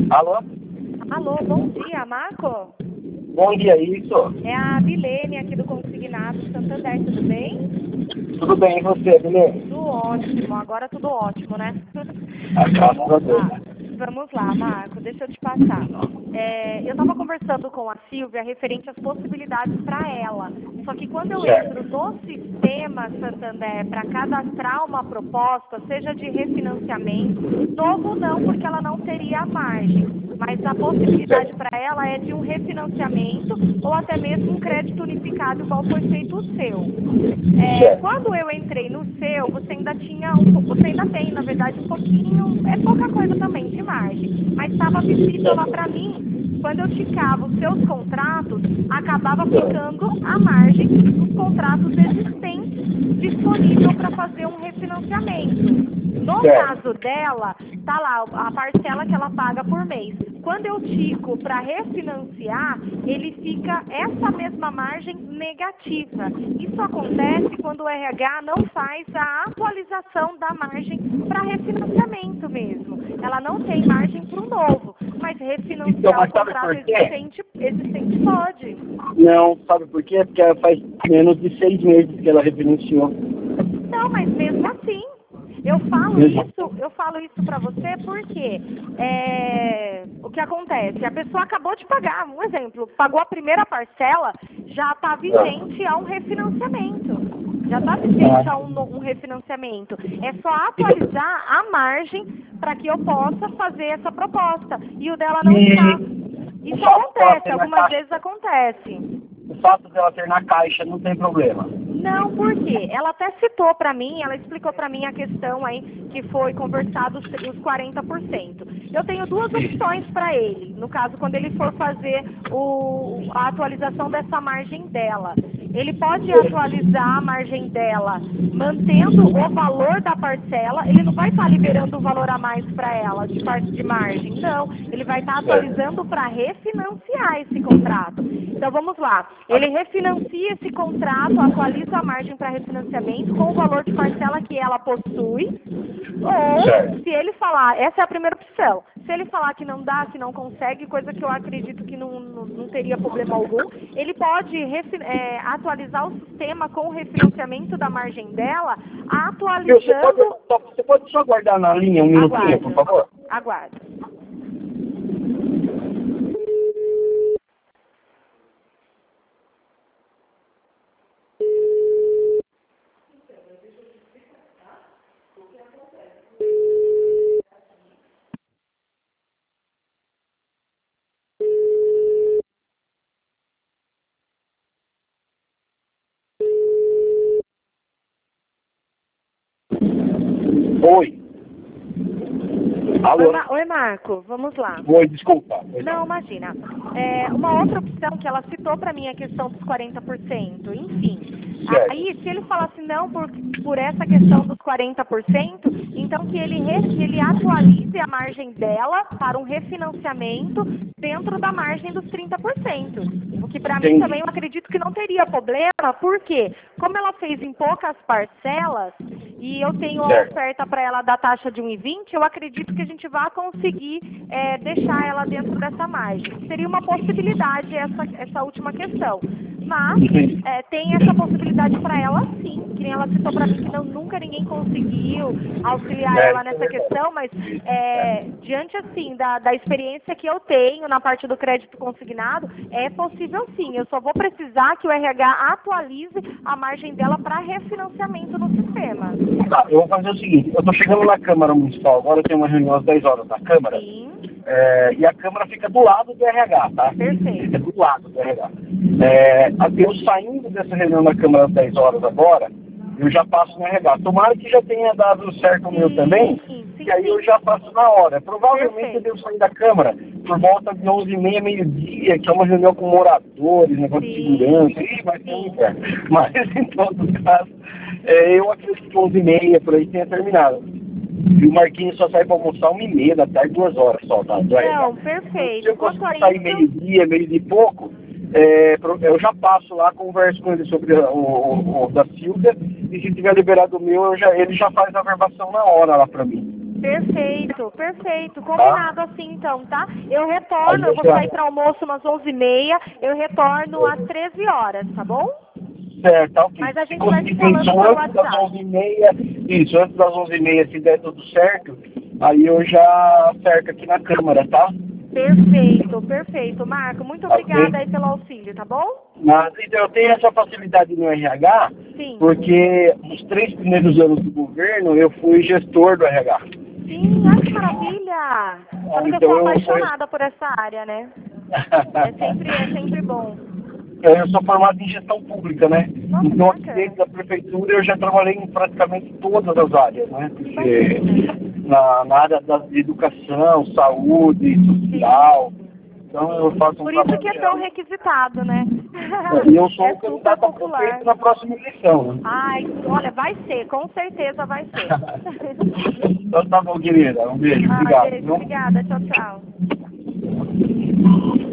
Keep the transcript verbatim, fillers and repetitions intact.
Alô? Alô, bom dia, Marco? Bom dia, isso. É a Vilene aqui do Consignado Santander, tudo bem? Tudo bem, e você, Bilene? Tudo ótimo, agora tudo ótimo, né? Ah, graças a Vamos Deus. lá, vamos lá, Marco, deixa eu te passar. É, eu estava conversando com a Silvia referente às possibilidades para ela. Só que quando eu Certo. entro no sistema Santander para cadastrar uma proposta, seja de refinanciamento, novo não, porque ela não teria a margem. Mas a possibilidade Certo. para ela é de um refinanciamento ou até mesmo um crédito unificado, igual foi feito o seu. É, Certo. quando eu entrei no seu, você ainda tinha, um, po- você ainda tem, na verdade, um pouquinho, é pouca coisa também de margem, mas estava visível lá para mim, quando eu ticava os seus contratos, acabava ficando a margem dos contratos existentes disponível para fazer um refinanciamento. No Certo. caso dela, tá lá a parcela que ela paga por mês. Quando eu tico para refinanciar, ele fica essa mesma margem negativa. Isso acontece quando o R H não faz a atualização da margem para refinanciamento mesmo. Ela não tem margem para o novo, mas Então, refinanciar o mas sabe contrato por quê? existente, existente pode. Não, sabe por quê? Porque ela faz menos de seis meses que ela refinanciou. Não, mas mesmo assim, eu falo Mesmo. isso, eu falo isso para você porque é, o que acontece? A pessoa acabou de pagar, um exemplo, pagou a primeira parcela, já está vigente a um refinanciamento. Já está vigente a um, no- um refinanciamento. É só atualizar a margem para que eu possa fazer essa proposta. E o dela não está. E o Isso fato dela acontece, ter na algumas caixa, vezes acontece. o fato dela ter na caixa não tem problema. Não, por quê? Ela até citou para mim, ela explicou para mim a questão aí que foi conversado os os quarenta por cento. Eu tenho duas opções para ele, no caso, quando ele for fazer o, a atualização dessa margem dela. Ele pode atualizar a margem dela mantendo o valor da parcela, ele não vai estar liberando o valor a mais para ela de parte de margem, não. Ele vai estar atualizando para refinanciar esse contrato. Então vamos lá, ele refinancia esse contrato, atualiza a margem para refinanciamento com o valor de parcela que ela possui, ou Certo. se ele falar, essa é a primeira opção, se ele falar que não dá, que não consegue, coisa que eu acredito que não, não, não teria problema algum, ele pode refi- é, atualizar o sistema com o refinanciamento da margem dela, Viu, você pode, atualizando... só, você pode só guardar na linha um minutinho, por Aguardo, favor? aguardo. Oi. Oi, Alô? Ma- Oi, Marco, vamos lá. Oi, desculpa. Oi, Não, imagina. É, uma outra opção que ela citou para mim é a questão dos quarenta por cento. Enfim, Certo. aí se ele falasse não por, por essa questão dos quarenta por cento, então que ele, re- que ele atualize a margem dela para um refinanciamento dentro da margem dos trinta por cento. O que para mim Entendi. também eu acredito que não teria problema, porque como ela fez em poucas parcelas e eu tenho a Certo. oferta para ela da taxa de um e vinte, eu acredito que a gente vai conseguir é, deixar ela dentro dessa margem. Seria uma possibilidade essa, essa última questão. Mas Entendi. é, tem essa possibilidade para ela sim, que nem ela citou para mim que não, nunca ninguém conseguiu auxiliar É, ela isso é nessa verdade. questão, mas é, diante assim da, da experiência que eu tenho na parte do crédito consignado, é possível sim. Eu só vou precisar que o R H atualize a margem dela para refinanciamento no sistema. Tá, eu vou fazer o seguinte, eu estou chegando na Câmara Municipal, agora eu tenho uma reunião às dez horas da Câmara, Sim, é, e a Câmara fica do lado do R H, tá? perfeito. Fica do lado do R H. É, eu saindo dessa reunião da Câmara às dez horas agora, eu já passo no R H. Tomara que já tenha dado certo o meu também, Sim, sim, que aí eu sim. já faço na hora. Provavelmente eu Perfeito. devo sair da Câmara por volta de onze e meia, meio-dia, que é uma reunião com moradores, negócio de Sim, segurança, Ih, vai ser um sim. inferno. Mas, em todo caso, é, eu acredito que onze e meia por aí tenha terminado. E o Marquinhos só sai para almoçar uma e meia da tarde, duas horas só, tá? Do R H. Não, Se perfeito. eu Quanto a conseguir sair isso, meio-dia, meio-dia e pouco, é, pro- eu já passo lá, converso com ele sobre o, o, o da Silvia, e se tiver liberado o meu, eu já, ele já faz a verbação na hora lá para mim. Perfeito, perfeito. Combinado assim então, tá? Eu retorno, eu vou sair para almoço umas onze e meia, eu retorno às treze horas, tá bom? Certo, tá ok. Mas a Se gente vai se conseguir falando isso pelo antes das WhatsApp. onze e meia, isso, antes das onze e meia, se der tudo certo, aí eu já acerto aqui na câmara, tá? Perfeito, perfeito. Marco, muito Ok. obrigada aí pelo auxílio, tá bom? Mas então, eu tenho essa facilidade no R H, Sim. porque nos três primeiros anos do governo eu fui gestor do R H. Sim, ai que maravilha! Sabe que eu Então sou eu apaixonada por essa área, né? É sempre, é sempre bom. Eu sou formado em gestão pública, né? Nossa, Então aqui bacana. dentro da prefeitura eu já trabalhei em praticamente todas as áreas, né? Porque na, na área da educação, saúde, social, então eu faço um Por isso trabalho que é geral. tão requisitado, né? E eu sou É o super candidato a popular. prefeito na próxima eleição, né? Ai, olha, vai ser, com certeza vai ser. Então tá bom, querida. Um beijo. Ah, Obrigado. beijo, Viu? obrigada, tchau, tchau.